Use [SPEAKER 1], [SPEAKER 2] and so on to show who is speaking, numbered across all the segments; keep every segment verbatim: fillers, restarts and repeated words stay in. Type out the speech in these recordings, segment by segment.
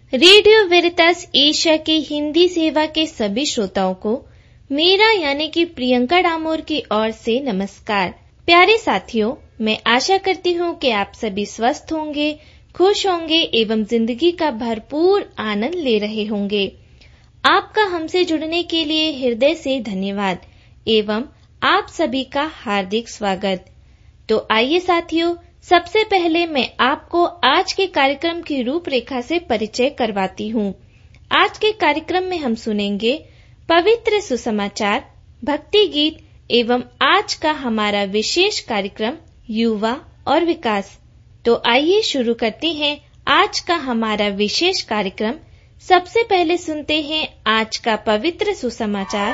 [SPEAKER 1] Radio वेरितास Asia के हिंदी सेवा के सभी श्रोताओं को मेरा यानी कि प्रियंका डामोर की ओर से नमस्कार। प्यारे साथियों, मैं आशा करती हूँ कि आप सभी स्वस्थ होंगे, खुश होंगे एवं जिंदगी का भरपूर आनंद ले रहे होंगे। आपका हमसे जुड़ने के लिए हृदय से धन्यवाद एवं आप सभी का हार्दिक स्वागत। तो आइए साथियों, सबसे पहले मैं आपको आज के कार्यक्रम की रूपरेखा से परिचय करवाती हूँ। आज के कार्यक्रम में हम सुनेंगे पवित्र सुसमाचार, भक्ति गीत एवं आज का हमारा विशेष कार्यक्रम युवा और विकास। तो आइए शुरू करते हैं आज का हमारा विशेष कार्यक्रम। सबसे पहले सुनते हैं आज का पवित्र सुसमाचार।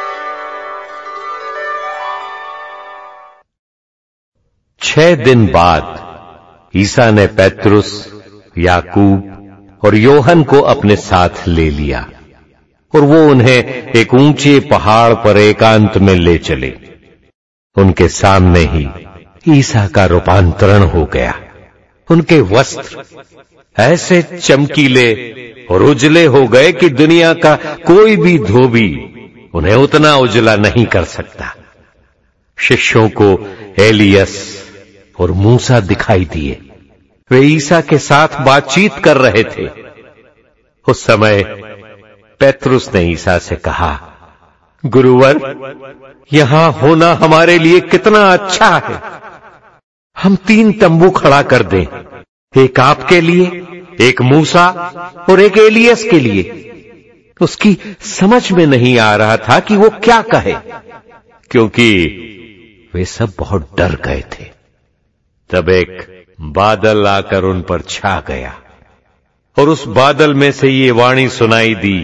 [SPEAKER 2] छह दिन बाद ईसा ने पेत्रुस, याकूब और योहन को अपने साथ ले लिया और वो उन्हें एक ऊंचे पहाड़ पर एकांत में ले चले। उनके सामने ही ईसा का रूपांतरण हो गया। उनके वस्त्र ऐसे चमकीले और उजले हो गए कि दुनिया का कोई भी धोबी उन्हें उतना उजला नहीं कर सकता। शिष्यों को एलियस और मूसा दिखाई दिए। वे ईसा के साथ बातचीत कर रहे थे। उस समय पेत्रुस ने ईसा से कहा, गुरुवर, यहां होना हमारे लिए कितना अच्छा है। हम तीन तंबू खड़ा कर दें, एक आपके लिए, एक मूसा और एक एलियस के लिए। उसकी समझ में नहीं आ रहा था कि वो क्या कहे, क्योंकि वे सब बहुत डर गए थे। तब एक बादल आकर उन पर छा गया और उस बादल में से ये वाणी सुनाई दी,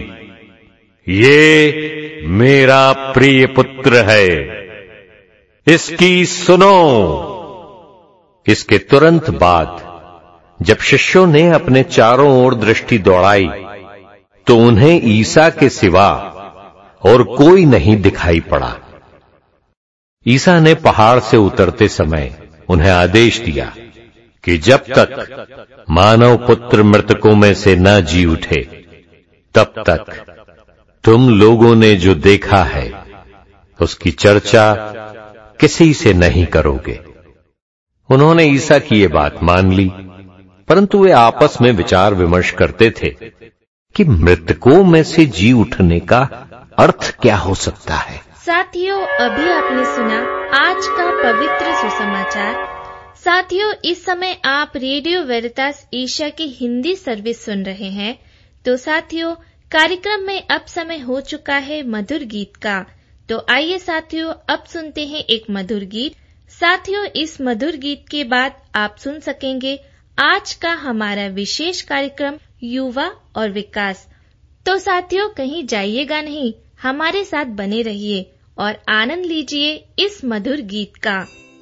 [SPEAKER 2] ये मेरा प्रिय पुत्र है, इसकी सुनो। इसके तुरंत बाद जब शिष्यों ने अपने चारों ओर दृष्टि दौड़ाई तो उन्हें ईसा के सिवा और कोई नहीं दिखाई पड़ा। ईसा ने पहाड़ से उतरते समय उन्हें आदेश दिया कि जब तक मानव पुत्र मृतकों में से न जी उठे, तब तक तुम लोगों ने जो देखा है उसकी चर्चा किसी से नहीं करोगे। उन्होंने ईसा की ये बात मान ली, परंतु वे आपस में विचार विमर्श करते थे कि मृतकों में से जी उठने का अर्थ क्या हो सकता है।
[SPEAKER 1] साथियों, अभी आपने सुना आज का पवित्र सुसमाचार। साथियों, इस समय आप रेडियो वेरितास एशिया की हिंदी सर्विस सुन रहे हैं। तो साथियों, कार्यक्रम में अब समय हो चुका है मधुर गीत का। तो आइए साथियों, अब सुनते हैं एक मधुर गीत। साथियों, इस मधुर गीत के बाद आप सुन सकेंगे आज का हमारा विशेष कार्यक्रम युवा और विकास। तो साथियों, कहीं जाइएगा नहीं, हमारे साथ बने रहिए और आनंद लीजिए इस मधुर गीत का।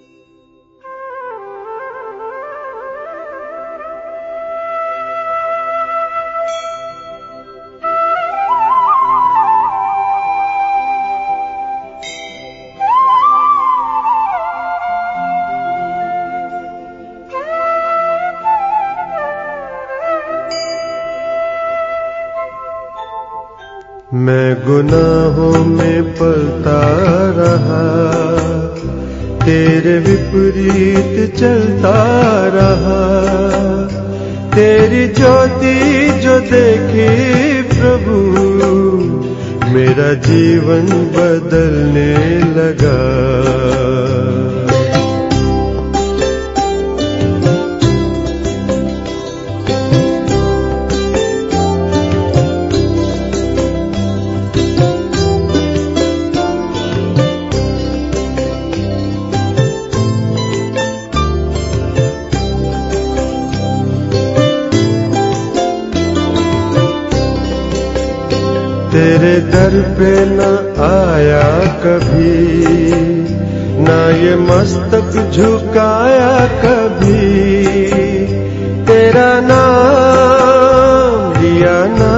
[SPEAKER 3] मैं गुनाहों में पलता रहा, तेरे विपरीत चलता रहा। तेरी ज्योति जो देखी प्रभु, मेरा जीवन बदलने लगा। तेरे दर पे न आया कभी, न ये मस्तक झुकाया कभी। तेरा नाम लिया ना,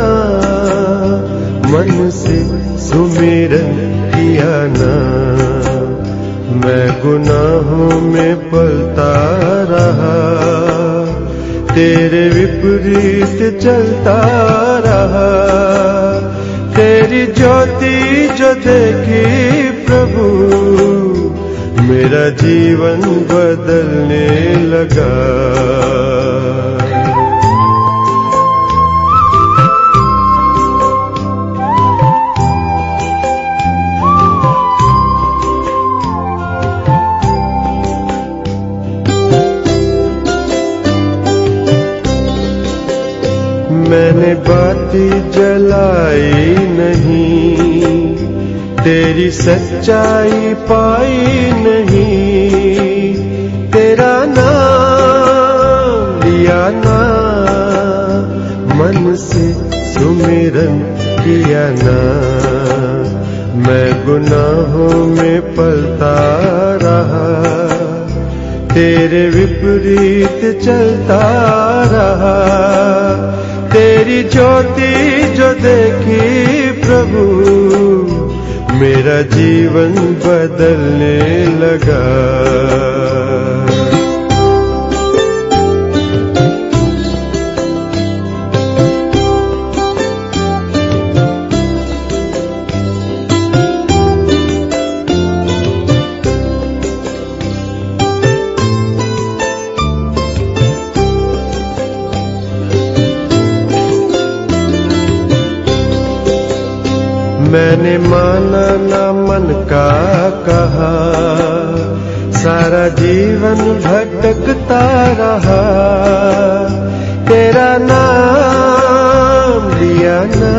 [SPEAKER 3] मन से सुमिरन किया ना। मैं गुनाहों में पलता रहा, तेरे विपरीत चलता रहा। तेरी ज्योति जो देखी प्रभु, मेरा जीवन बदलने लगा। मैंने बाती जलाई नहीं, तेरी सच्चाई पाई नहीं। तेरा नाम लिया ना, मन से सुमिरन किया ना। मैं गुनाहों में पलता रहा, तेरे विपरीत चलता रहा। तेरी ज्योति जो देखी प्रभु, मेरा जीवन बदलने लगा। मैंने माना ना मन का कहा, सारा जीवन भटकता रहा। तेरा नाम लिया ना,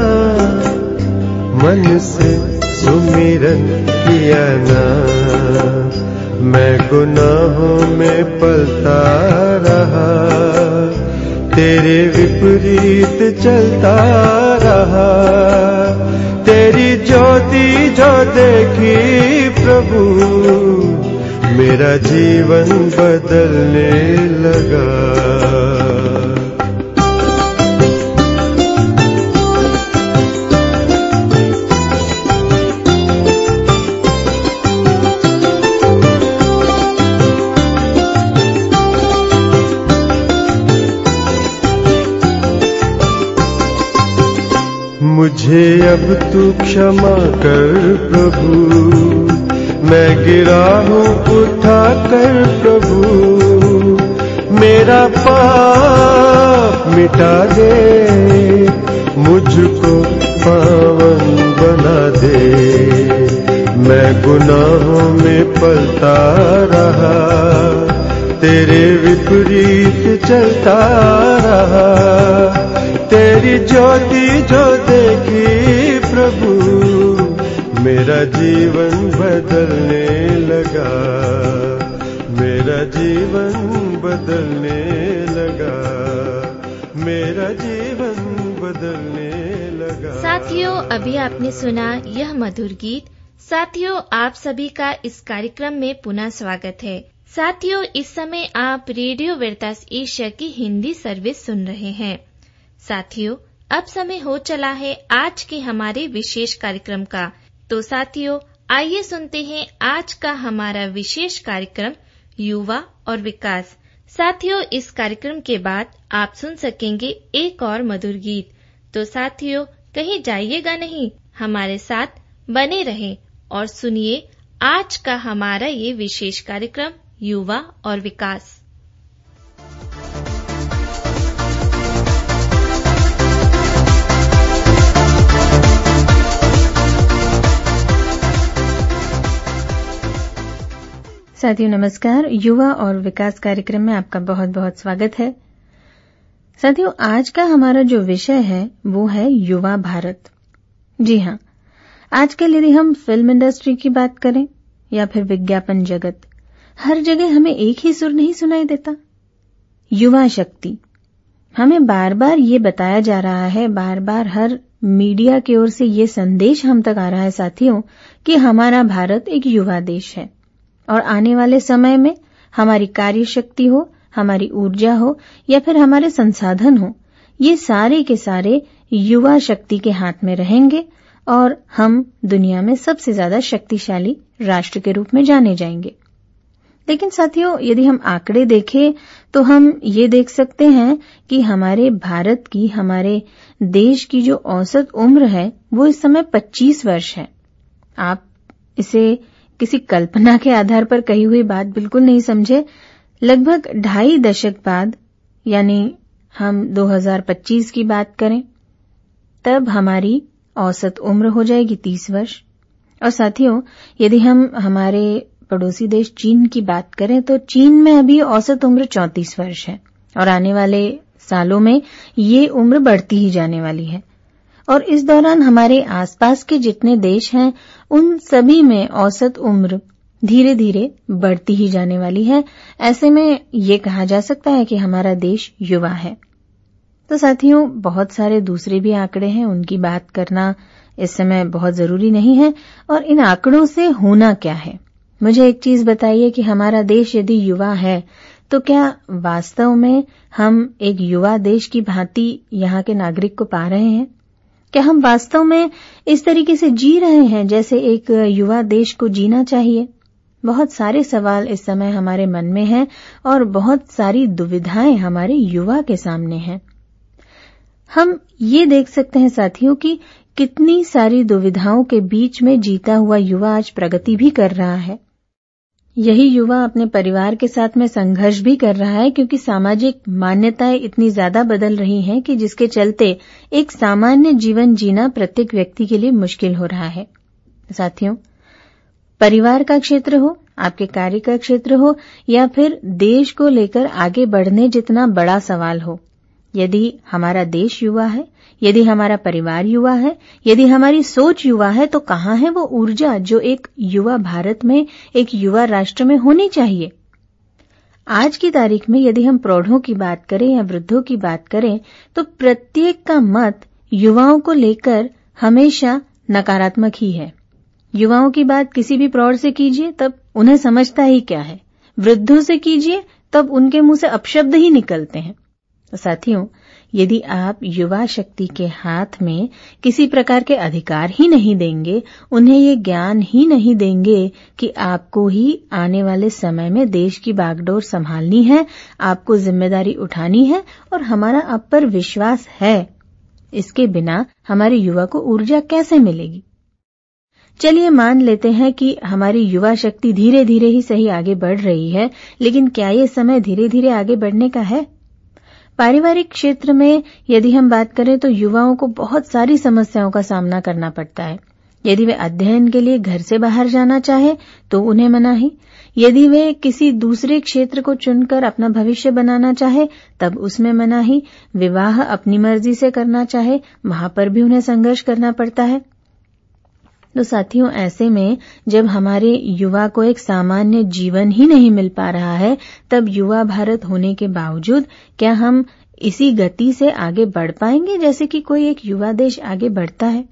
[SPEAKER 3] मन से सुमिरन किया ना। मैं गुनाहों में पलता रहा, तेरे विपरीत चलता रहा। तेरी ज्योति जो देखी प्रभु, मेरा जीवन बदलने लगा। मुझे अब तू क्षमा कर प्रभु, मैं गिरा हूँ उठा कर प्रभु। मेरा पाप मिटा दे, मुझको पावन बना दे। मैं गुनाहों में पलता रहा, तेरे विपरीत चलता रहा। तेरी ज्योति जो देखी प्रभु, मेरा जीवन बदलने लगा। मेरा जीवन बदलने लगा। मेरा जीवन बदलने लगा।
[SPEAKER 1] साथियों, अभी आपने सुना यह मधुर गीत। साथियों, आप सभी का इस कार्यक्रम में पुनः स्वागत है। साथियों, इस समय आप रेडियो वेरितास एशिया की हिंदी सर्विस सुन रहे हैं। साथियों, अब समय हो चला है आज के हमारे विशेष कार्यक्रम का। तो साथियों, आइए सुनते हैं आज का हमारा विशेष कार्यक्रम युवा और विकास। साथियों, इस कार्यक्रम के बाद आप सुन सकेंगे एक और मधुर गीत। तो साथियों, कहीं जाइएगा नहीं, हमारे साथ बने रहें और सुनिए आज का हमारा ये विशेष कार्यक्रम युवा और विकास।
[SPEAKER 4] साथियों नमस्कार। युवा और विकास कार्यक्रम में आपका बहुत बहुत स्वागत है। साथियों, आज का हमारा जो विषय है वो है युवा भारत। जी हाँ, आजकल यदि हम फिल्म इंडस्ट्री की बात करें या फिर विज्ञापन जगत, हर जगह हमें एक ही सुर नहीं सुनाई देता, युवा शक्ति। हमें बार बार ये बताया जा रहा है, बार बार हर मीडिया की ओर से ये संदेश हम तक आ रहा है साथियों कि हमारा भारत एक युवा देश है और आने वाले समय में हमारी कार्य शक्ति हो, हमारी ऊर्जा हो या फिर हमारे संसाधन हो, ये सारे के सारे युवा शक्ति के हाथ में रहेंगे और हम दुनिया में सबसे ज्यादा शक्तिशाली राष्ट्र के रूप में जाने जाएंगे। लेकिन साथियों, यदि हम आंकड़े देखें तो हम ये देख सकते हैं कि हमारे भारत की, हमारे देश की जो औसत उम्र है वो इस समय पच्चीस वर्ष है। आप इसे किसी कल्पना के आधार पर कही हुई बात बिल्कुल नहीं समझे। लगभग ढाई दशक बाद, यानी हम दो हज़ार पच्चीस की बात करें, तब हमारी औसत उम्र हो जाएगी तीस वर्ष। और साथियों, यदि हम हमारे पड़ोसी देश चीन की बात करें तो चीन में अभी औसत उम्र चौंतीस वर्ष है और आने वाले सालों में ये उम्र बढ़ती ही जाने वाली है। और इस दौरान हमारे आसपास के जितने देश हैं उन सभी में औसत उम्र धीरे धीरे बढ़ती ही जाने वाली है। ऐसे में ये कहा जा सकता है कि हमारा देश युवा है। तो साथियों, बहुत सारे दूसरे भी आंकड़े हैं, उनकी बात करना इस समय बहुत जरूरी नहीं है। और इन आंकड़ों से होना क्या है, मुझे एक चीज बताइए कि हमारा देश यदि युवा है तो क्या वास्तव में हम एक युवा देश की भांति यहाँ के नागरिक को पा रहे हैं? क्या हम वास्तव में इस तरीके से जी रहे हैं जैसे एक युवा देश को जीना चाहिए? बहुत सारे सवाल इस समय हमारे मन में हैं और बहुत सारी दुविधाएं हमारे युवा के सामने हैं। हम ये देख सकते हैं साथियों कि कितनी सारी दुविधाओं के बीच में जीता हुआ युवा आज प्रगति भी कर रहा है। यही युवा अपने परिवार के साथ में संघर्ष भी कर रहा है, क्योंकि सामाजिक मान्यताएं इतनी ज्यादा बदल रही हैं कि जिसके चलते एक सामान्य जीवन जीना प्रत्येक व्यक्ति के लिए मुश्किल हो रहा है। साथियों, परिवार का क्षेत्र हो, आपके कार्य का क्षेत्र हो या फिर देश को लेकर आगे बढ़ने जितना बड़ा सवाल हो, यदि हमारा देश युवा है, यदि हमारा परिवार युवा है, यदि हमारी सोच युवा है, तो कहाँ है वो ऊर्जा जो एक युवा भारत में, एक युवा राष्ट्र में होनी चाहिए? आज की तारीख में यदि हम प्रौढ़ों की बात करें या वृद्धों की बात करें तो प्रत्येक का मत युवाओं को लेकर हमेशा नकारात्मक ही है। युवाओं की बात किसी भी प्रौढ़ से कीजिए तब उन्हें समझता ही क्या है, वृद्धों से कीजिए तब उनके मुंह से अपशब्द ही निकलते हैं। तो साथियों, यदि आप युवा शक्ति के हाथ में किसी प्रकार के अधिकार ही नहीं देंगे, उन्हें ये ज्ञान ही नहीं देंगे कि आपको ही आने वाले समय में देश की बागडोर संभालनी है, आपको जिम्मेदारी उठानी है और हमारा आप पर विश्वास है, इसके बिना हमारे युवा को ऊर्जा कैसे मिलेगी? चलिए मान लेते हैं कि हमारी युवा शक्ति धीरे धीरे ही सही आगे बढ़ रही है, लेकिन क्या ये समय धीरे धीरे आगे बढ़ने का है? पारिवारिक क्षेत्र में यदि हम बात करें तो युवाओं को बहुत सारी समस्याओं का सामना करना पड़ता है। यदि वे अध्ययन के लिए घर से बाहर जाना चाहे तो उन्हें मनाही, यदि वे किसी दूसरे क्षेत्र को चुनकर अपना भविष्य बनाना चाहे तब उसमें मनाही, विवाह अपनी मर्जी से करना चाहे वहां पर भी उन्हें संघर्ष करना पड़ता है। तो साथियों, ऐसे में जब हमारे युवा को एक सामान्य जीवन ही नहीं मिल पा रहा है, तब युवा भारत होने के बावजूद क्या हम इसी गति से आगे बढ़ पाएंगे जैसे कि कोई एक युवा देश आगे बढ़ता है?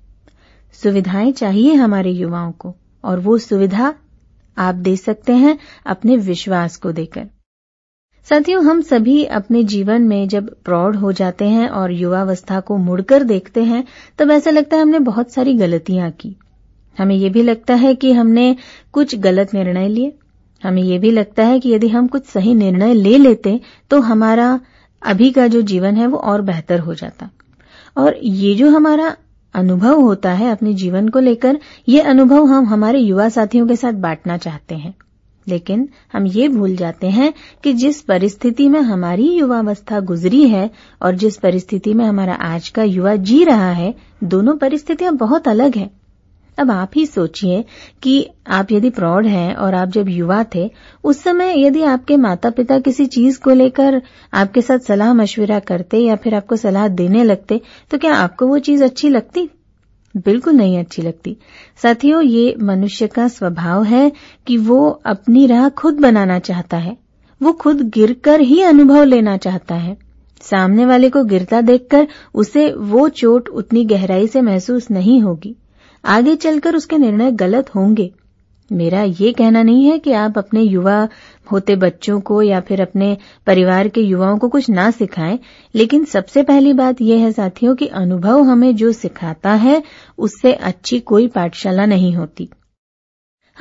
[SPEAKER 4] सुविधाएं चाहिए हमारे युवाओं को और वो सुविधा आप दे सकते हैं अपने विश्वास को देकर। साथियों, हम सभी अपने जीवन में जब प्रौढ़ हो जाते हैं और युवावस्था को मुड़कर देखते हैं तब ऐसा लगता है हमने बहुत सारी गलतियां की। हमें ये भी लगता है कि हमने कुछ गलत निर्णय लिए। हमें ये भी लगता है कि यदि हम कुछ सही निर्णय ले लेते तो हमारा अभी का जो जीवन है वो और बेहतर हो जाता। और ये जो हमारा अनुभव होता है अपने जीवन को लेकर, ये अनुभव हम हमारे युवा साथियों के साथ बांटना चाहते हैं। लेकिन हम ये भूल जाते हैं कि जिस परिस्थिति में हमारी युवावस्था गुजरी है और जिस परिस्थिति में हमारा आज का युवा जी रहा है, दोनों परिस्थितियां बहुत अलग हैं। अब आप ही सोचिए कि आप यदि प्रौढ़ हैं और आप जब युवा थे, उस समय यदि आपके माता पिता किसी चीज को लेकर आपके साथ सलाह मशविरा करते या फिर आपको सलाह देने लगते तो क्या आपको वो चीज अच्छी लगती? बिल्कुल नहीं अच्छी लगती। साथियों, ये मनुष्य का स्वभाव है कि वो अपनी राह खुद बनाना चाहता है। वो खुद गिरकर ही अनुभव लेना चाहता है। सामने वाले को गिरता देखकर उसे वो चोट उतनी गहराई से महसूस नहीं होगी। आगे चलकर उसके निर्णय गलत होंगे। मेरा ये कहना नहीं है कि आप अपने युवा होते बच्चों को या फिर अपने परिवार के युवाओं को कुछ ना सिखाएं, लेकिन सबसे पहली बात यह है साथियों कि अनुभव हमें जो सिखाता है उससे अच्छी कोई पाठशाला नहीं होती।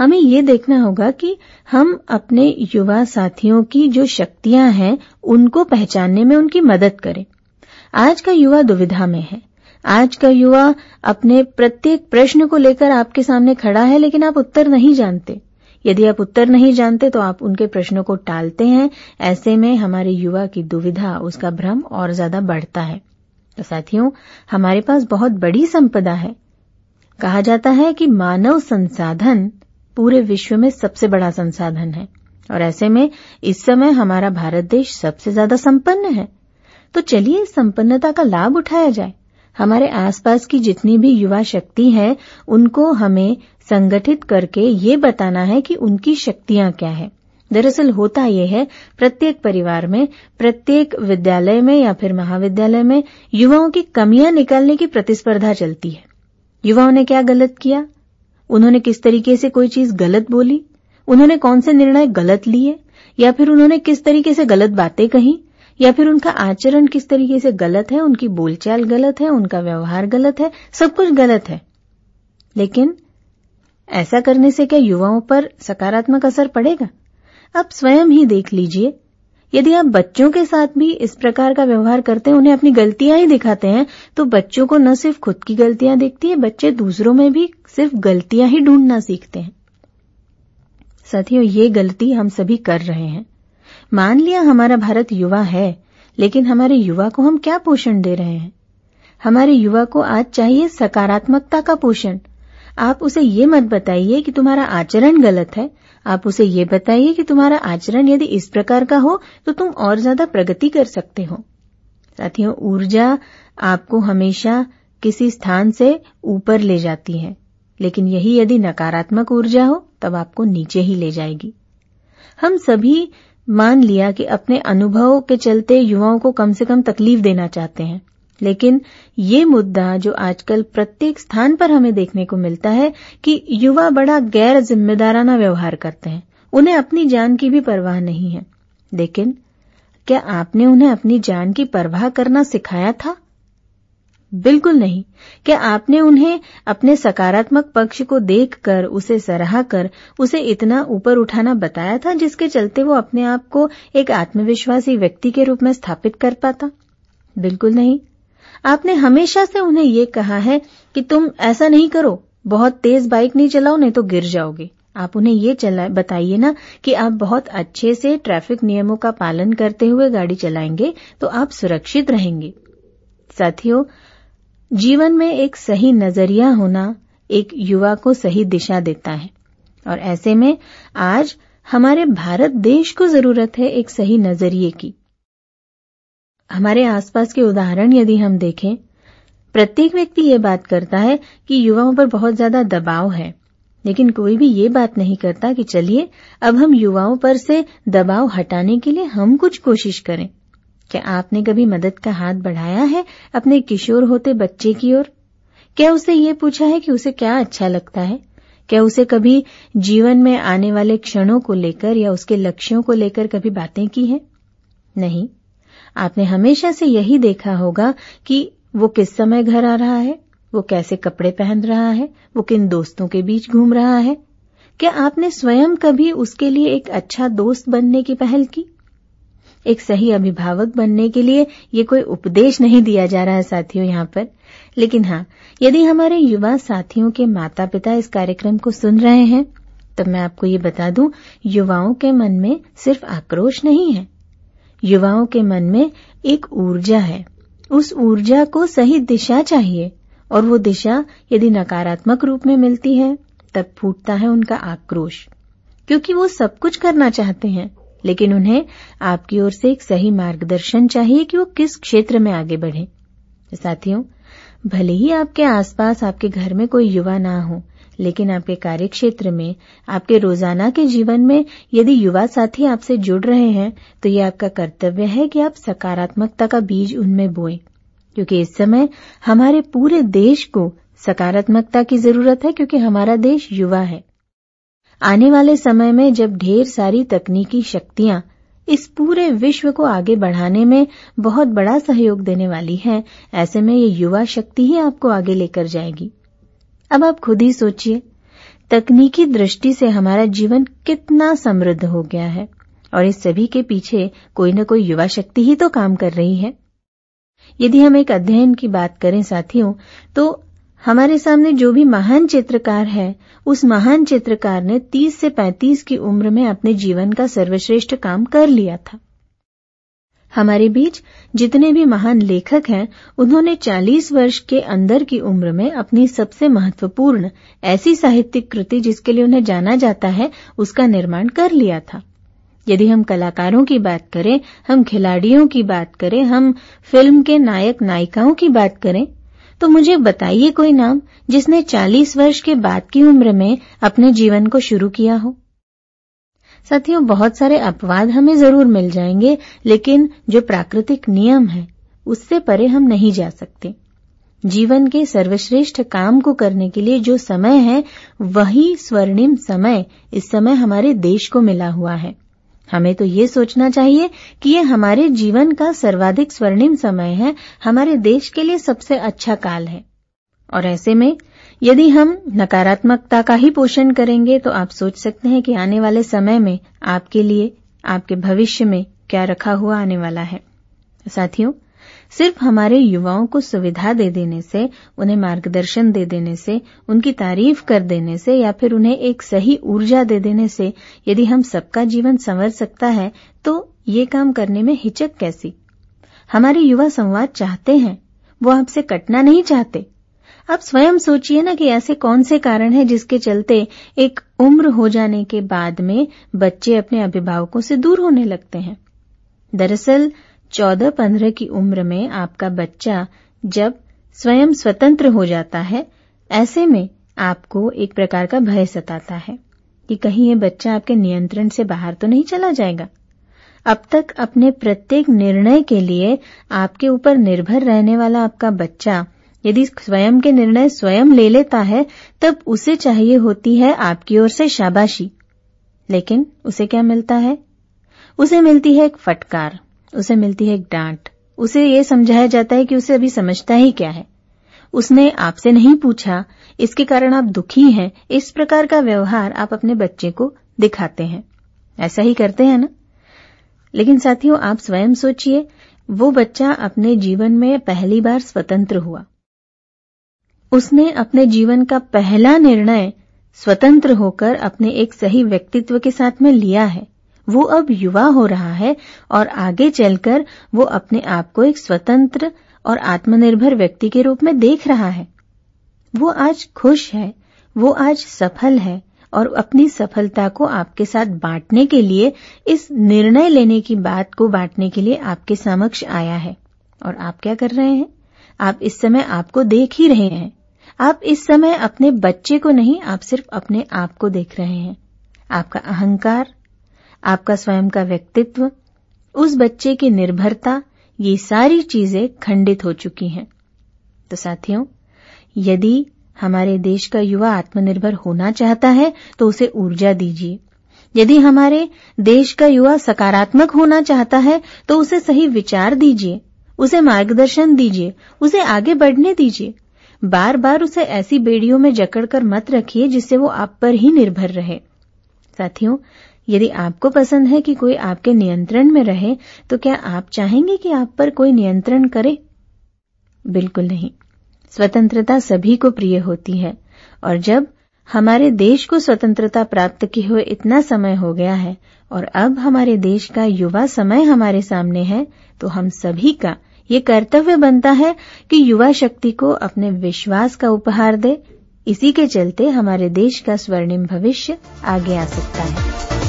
[SPEAKER 4] हमें ये देखना होगा कि हम अपने युवा साथियों की जो शक्तियां हैं उनको पहचानने में उनकी मदद करें। आज का युवा दुविधा में है। आज का युवा अपने प्रत्येक प्रश्न को लेकर आपके सामने खड़ा है, लेकिन आप उत्तर नहीं जानते। यदि आप उत्तर नहीं जानते तो आप उनके प्रश्नों को टालते हैं। ऐसे में हमारे युवा की दुविधा, उसका भ्रम और ज्यादा बढ़ता है। तो साथियों, हमारे पास बहुत बड़ी संपदा है। कहा जाता है कि मानव संसाधन पूरे विश्व में सबसे बड़ा संसाधन है, और ऐसे में इस समय हमारा भारत देश सबसे ज्यादा संपन्न है। तो चलिए इस संपन्नता का लाभ उठाया जाए। हमारे आसपास की जितनी भी युवा शक्ति है उनको हमें संगठित करके ये बताना है कि उनकी शक्तियां क्या है। दरअसल होता यह है, प्रत्येक परिवार में, प्रत्येक विद्यालय में या फिर महाविद्यालय में युवाओं की कमियां निकालने की प्रतिस्पर्धा चलती है। युवाओं ने क्या गलत किया, उन्होंने किस तरीके से कोई चीज गलत बोली, उन्होंने कौन से निर्णय गलत लिए, या फिर उन्होंने किस तरीके से गलत बातें कही, या फिर उनका आचरण किस तरीके से गलत है, उनकी बोलचाल गलत है, उनका व्यवहार गलत है, सब कुछ गलत है। लेकिन ऐसा करने से क्या युवाओं पर सकारात्मक असर पड़ेगा? आप स्वयं ही देख लीजिए। यदि आप बच्चों के साथ भी इस प्रकार का व्यवहार करते हैं, उन्हें अपनी गलतियां ही दिखाते हैं, तो बच्चों को न सिर्फ खुद की गलतियां दिखती है, बच्चे दूसरों में भी सिर्फ गलतियां ही ढूंढना सीखते हैं। साथियों, ये गलती हम सभी कर रहे हैं। मान लिया हमारा भारत युवा है, लेकिन हमारे युवा को हम क्या पोषण दे रहे हैं? हमारे युवा को आज चाहिए सकारात्मकता का पोषण। आप उसे ये मत बताइए कि तुम्हारा आचरण गलत है। आप उसे ये बताइए कि तुम्हारा आचरण यदि इस प्रकार का हो तो तुम और ज्यादा प्रगति कर सकते हो। साथियों, ऊर्जा आपको हमेशा किसी स्थान से ऊपर ले जाती है, लेकिन यही यदि नकारात्मक ऊर्जा हो तब आपको नीचे ही ले जाएगी। हम सभी मान लिया कि अपने अनुभव के चलते युवाओं को कम से कम तकलीफ देना चाहते हैं, लेकिन ये मुद्दा जो आजकल प्रत्येक स्थान पर हमें देखने को मिलता है कि युवा बड़ा गैर जिम्मेदाराना व्यवहार करते हैं। उन्हें अपनी जान की भी परवाह नहीं है। लेकिन क्या आपने उन्हें अपनी जान की परवाह करना सिखाया था? बिल्कुल नहीं। क्या आपने उन्हें अपने सकारात्मक पक्ष को देखकर, उसे सराहकर, उसे इतना ऊपर उठाना बताया था जिसके चलते वो अपने आप को एक आत्मविश्वासी व्यक्ति के रूप में स्थापित कर पाता? बिल्कुल नहीं। आपने हमेशा से उन्हें ये कहा है कि तुम ऐसा नहीं करो, बहुत तेज बाइक नहीं चलाओ नहीं तो गिर जाओगे। आप उन्हें ये चला बताइए ना कि आप बहुत अच्छे से ट्रैफिक नियमों का पालन करते हुए गाड़ी चलाएंगे तो आप सुरक्षित रहेंगे। साथियों, जीवन में एक सही नजरिया होना एक युवा को सही दिशा देता है, और ऐसे में आज हमारे भारत देश को जरूरत है एक सही नजरिए की। हमारे आसपास के उदाहरण यदि हम देखें, प्रत्येक व्यक्ति ये बात करता है कि युवाओं पर बहुत ज्यादा दबाव है, लेकिन कोई भी ये बात नहीं करता कि चलिए अब हम युवाओं पर से दबाव हटाने के लिए हम कुछ कोशिश करें। क्या आपने कभी मदद का हाथ बढ़ाया है अपने किशोर होते बच्चे की ओर? क्या उसे ये पूछा है कि उसे क्या अच्छा लगता है? क्या उसे कभी जीवन में आने वाले क्षणों को लेकर या उसके लक्ष्यों को लेकर कभी बातें की हैं? नहीं। आपने हमेशा से यही देखा होगा कि वो किस समय घर आ रहा है, वो कैसे कपड़े पहन रहा है, वो किन दोस्तों के बीच घूम रहा है। क्या आपने स्वयं कभी उसके लिए एक अच्छा दोस्त बनने की पहल की? एक सही अभिभावक बनने के लिए ये कोई उपदेश नहीं दिया जा रहा है साथियों यहाँ पर, लेकिन हाँ, यदि हमारे युवा साथियों के माता पिता इस कार्यक्रम को सुन रहे हैं तब मैं आपको ये बता दूं, युवाओं के मन में सिर्फ आक्रोश नहीं है, युवाओं के मन में एक ऊर्जा है। उस ऊर्जा को सही दिशा चाहिए, और वो दिशा यदि नकारात्मक रूप में मिलती है तब फूटता है उनका आक्रोश, क्योंकि वो सब कुछ करना चाहते हैं, लेकिन उन्हें आपकी ओर से एक सही मार्गदर्शन चाहिए कि वो किस क्षेत्र में आगे बढ़ें। साथियों, भले ही आपके आसपास आपके घर में कोई युवा ना हो, लेकिन आपके कार्य क्षेत्र में, आपके रोजाना के जीवन में यदि युवा साथी आपसे जुड़ रहे हैं तो ये आपका कर्तव्य है कि आप सकारात्मकता का बीज उनमें बोएं, क्योंकि इस समय हमारे पूरे देश को सकारात्मकता की जरूरत है, क्योंकि हमारा देश युवा है। आने वाले समय में जब ढेर सारी तकनीकी शक्तियां इस पूरे विश्व को आगे बढ़ाने में बहुत बड़ा सहयोग देने वाली है, ऐसे में ये युवा शक्ति ही आपको आगे लेकर जाएगी। अब आप खुद ही सोचिए, तकनीकी दृष्टि से हमारा जीवन कितना समृद्ध हो गया है, और इस सभी के पीछे कोई न कोई युवा शक्ति ही तो काम कर रही है। यदि हम एक अध्ययन की बात करें साथियों, तो हमारे सामने जो भी महान चित्रकार है, उस महान चित्रकार ने तीस से पैंतीस की उम्र में अपने जीवन का सर्वश्रेष्ठ काम कर लिया था। हमारे बीच जितने भी महान लेखक हैं, उन्होंने चालीस वर्ष के अंदर की उम्र में अपनी सबसे महत्वपूर्ण ऐसी साहित्यिक कृति जिसके लिए उन्हें जाना जाता है, उसका निर्माण कर लिया था। यदि हम कलाकारों की बात करें, हम खिलाड़ियों की बात करें, हम फिल्म के नायक नायिकाओं की बात करें, तो मुझे बताइए कोई नाम जिसने चालीस वर्ष के बाद की उम्र में अपने जीवन को शुरू किया हो। साथियों, बहुत सारे अपवाद हमें जरूर मिल जाएंगे, लेकिन जो प्राकृतिक नियम है उससे परे हम नहीं जा सकते। जीवन के सर्वश्रेष्ठ काम को करने के लिए जो समय है, वही स्वर्णिम समय इस समय हमारे देश को मिला हुआ है। हमें तो ये सोचना चाहिए कि ये हमारे जीवन का सर्वाधिक स्वर्णिम समय है, हमारे देश के लिए सबसे अच्छा काल है। और ऐसे में यदि हम नकारात्मकता का ही पोषण करेंगे, तो आप सोच सकते हैं कि आने वाले समय में आपके लिए, आपके भविष्य में क्या रखा हुआ आने वाला है। साथियों, सिर्फ हमारे युवाओं को सुविधा दे देने से, उन्हें मार्गदर्शन दे देने से, उनकी तारीफ कर देने से, या फिर उन्हें एक सही ऊर्जा दे देने से यदि हम सबका जीवन संवर सकता है, तो ये काम करने में हिचक कैसी। हमारे युवा संवाद चाहते हैं, वो आपसे कटना नहीं चाहते। आप स्वयं सोचिए ना कि ऐसे कौन से कारण हैं जिसके चलते एक उम्र हो जाने के बाद में बच्चे अपने अभिभावकों से दूर होने लगते हैं। दरअसल चौदह पंद्रह की उम्र में आपका बच्चा जब स्वयं स्वतंत्र हो जाता है, ऐसे में आपको एक प्रकार का भय सताता है कि कहीं ये बच्चा आपके नियंत्रण से बाहर तो नहीं चला जाएगा। अब तक अपने प्रत्येक निर्णय के लिए आपके ऊपर निर्भर रहने वाला आपका बच्चा यदि स्वयं के निर्णय स्वयं ले लेता है, तब उसे चाहिए होती है आपकी ओर से शाबाशी। लेकिन उसे क्या मिलता है? उसे मिलती है एक फटकार, उसे मिलती है एक डांट। उसे ये समझाया जाता है कि उसे अभी समझता ही क्या है, उसने आपसे नहीं पूछा, इसके कारण आप दुखी हैं। इस प्रकार का व्यवहार आप अपने बच्चे को दिखाते हैं। ऐसा ही करते हैं ना? लेकिन साथियों, आप स्वयं सोचिए, वो बच्चा अपने जीवन में पहली बार स्वतंत्र हुआ। उसने अपने जीवन का पहला निर्णय स्वतंत्र होकर अपने एक सही व्यक्तित्व के साथ में लिया है। वो अब युवा हो रहा है और आगे चलकर वो अपने आप को एक स्वतंत्र और आत्मनिर्भर व्यक्ति के रूप में देख रहा है। वो आज खुश है, वो आज सफल है और अपनी सफलता को आपके साथ बांटने के लिए, इस निर्णय लेने की बात को बांटने के लिए आपके समक्ष आया है। और आप क्या कर रहे हैं? आप इस समय आपको देख ही रहे हैं। आप इस समय अपने बच्चे को नहीं, आप सिर्फ अपने आप को देख रहे हैं। आपका अहंकार, आपका स्वयं का व्यक्तित्व, उस बच्चे की निर्भरता, ये सारी चीजें खंडित हो चुकी हैं। तो साथियों, यदि हमारे देश का युवा आत्मनिर्भर होना चाहता है तो उसे ऊर्जा दीजिए। यदि हमारे देश का युवा सकारात्मक होना चाहता है तो उसे सही विचार दीजिए, उसे मार्गदर्शन दीजिए, उसे आगे बढ़ने दीजिए। बार बार उसे ऐसी बेड़ियों में जकड़कर मत रखिए जिससे वो आप पर ही निर्भर रहे। साथियों, यदि आपको पसंद है कि कोई आपके नियंत्रण में रहे, तो क्या आप चाहेंगे कि आप पर कोई नियंत्रण करे? बिल्कुल नहीं। स्वतंत्रता सभी को प्रिय होती है, और जब हमारे देश को स्वतंत्रता प्राप्त किए हुए इतना समय हो गया है और अब हमारे देश का युवा समय हमारे सामने है, तो हम सभी का ये कर्तव्य बनता है कि युवा शक्ति को अपने विश्वास का उपहार दे। इसी के चलते हमारे देश का स्वर्णिम भविष्य आगे आ सकता है।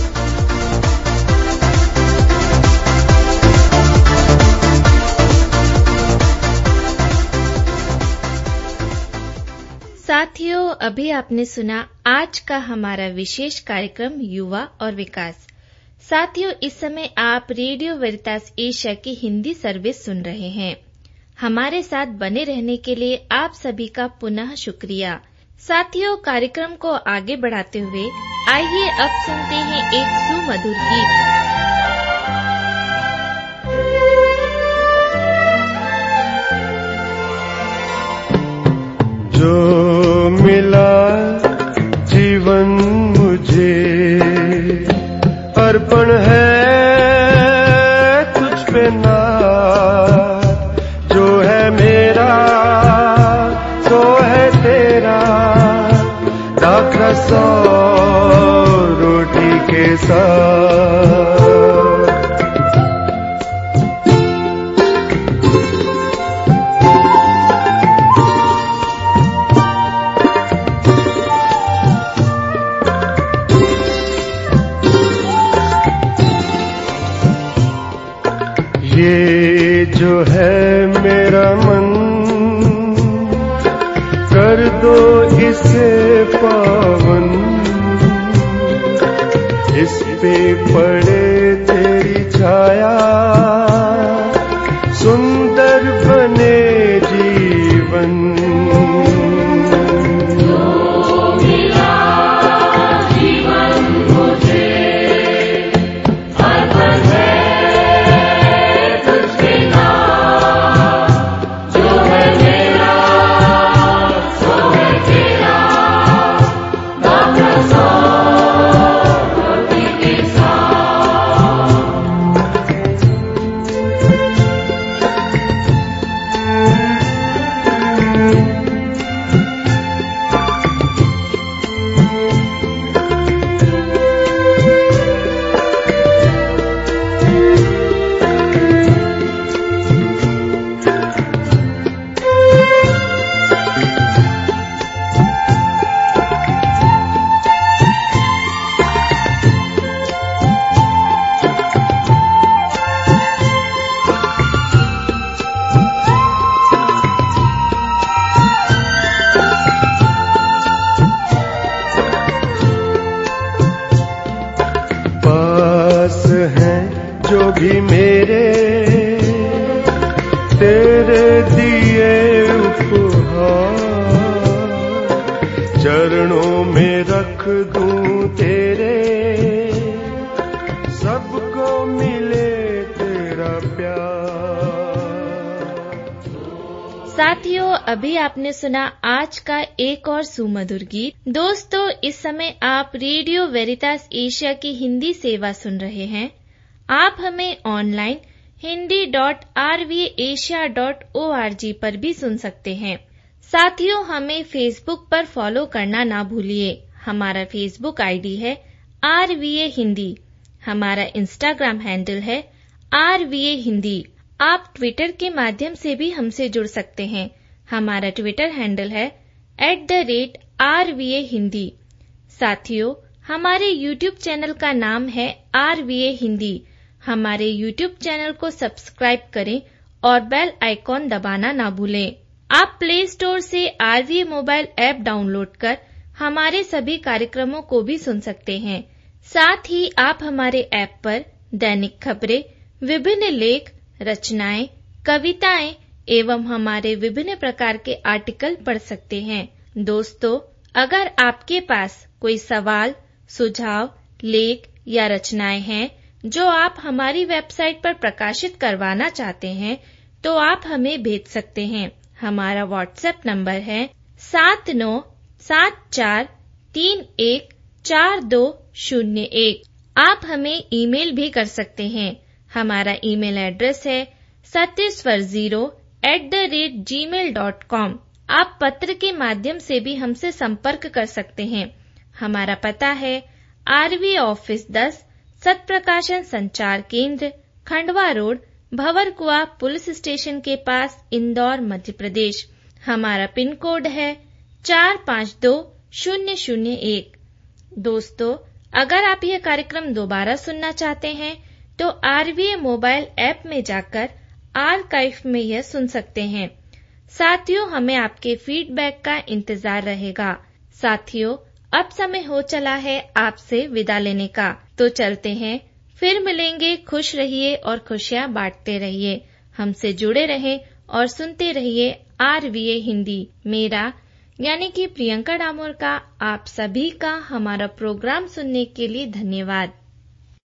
[SPEAKER 1] साथियों, अभी आपने सुना आज का हमारा विशेष कार्यक्रम युवा और विकास। साथियों, इस समय आप रेडियो वेरितास एशिया की हिंदी सर्विस सुन रहे हैं। हमारे साथ बने रहने के लिए आप सभी का पुनः शुक्रिया। साथियों, कार्यक्रम को आगे बढ़ाते हुए आइए अब सुनते हैं एक सुमधुर गीत।
[SPEAKER 3] जो मिला जीवन समर्पण है तुझ पे नाथ, जो है मेरा तो है तेरा, दाखला सौ रोटी के साथ। ये जो है मेरा मन, कर दो इसे पावन, इस पे पड़े तेरी छाया, सुंदर बने जीवन। जो भी मेरे तेरे दिए उपहार, चरणों में रख दूं तेरे, सबको मिले तेरा प्यार।
[SPEAKER 1] साथियों, अभी आपने सुना आज का एक और सुमधुर गीत। दोस्तों, इस समय आप रेडियो वेरितास एशिया की हिंदी सेवा सुन रहे हैं। आप हमें online Hindi dot R V Asia dot O R G पर भी सुन सकते हैं। साथियों, हमें फेसबुक पर फॉलो करना ना भूलिए। हमारा फेसबुक आईडी है आर वी ए हिंदी। हमारा इंस्टाग्राम हैंडल है आर वी ए हिंदी। आप ट्विटर के माध्यम से भी हमसे जुड़ सकते हैं। हमारा ट्विटर हैंडल है at the rate R V A Hindi. साथियों, हमारे यूट्यूब चैनल का नाम है आर वी ए हिंदी। हमारे यूट्यूब चैनल को सब्सक्राइब करें और बेल आइकॉन दबाना ना भूलें। आप प्ले स्टोर से R V A mobile app download कर हमारे सभी कार्यक्रमों को भी सुन सकते हैं। साथ ही आप हमारे ऐप पर दैनिक खबरें, विभिन्न लेख, रचनाएं, कविताएं एवं हमारे विभिन्न प्रकार के आर्टिकल पढ़ सकते हैं। दोस्तों, अगर आपके पास कोई सवाल, सुझाव, लेख या रचनाएं हैं जो आप हमारी वेबसाइट पर प्रकाशित करवाना चाहते हैं, तो आप हमें भेज सकते हैं। हमारा व्हाट्सएप नंबर है सात नौ सात चार तीन एक चार दो शून्य एक। आप हमें ईमेल भी कर सकते हैं। हमारा ईमेल एड्रेस है Satyaswar zero at the rate Gmail dot com. आप पत्र के माध्यम से भी हमसे संपर्क कर सकते हैं। हमारा पता है आरवी ऑफिस दस, Satprakashan Sanchar Kendra, Khandwa road, Bhanwarkuan police station के पास, इंदौर, मध्य प्रदेश। हमारा पिन कोड है चार पाँच दो शून्य शून्य एक। दोस्तों, अगर आप यह कार्यक्रम दोबारा सुनना चाहते हैं तो आरवीए मोबाइल ऐप में जाकर आर्काइव में यह सुन सकते हैं। साथियों, हमें आपके फीडबैक का इंतजार रहेगा। साथियों, अब समय हो चला है आपसे विदा लेने का, तो चलते हैं। फिर मिलेंगे। खुश रहिए और खुशियां बांटते रहिए। हमसे जुड़े रहें और सुनते रहिए आरवीए हिंदी। मेरा यानी कि प्रियंका डामोर का आप सभी का हमारा प्रोग्राम सुनने के लिए धन्यवाद।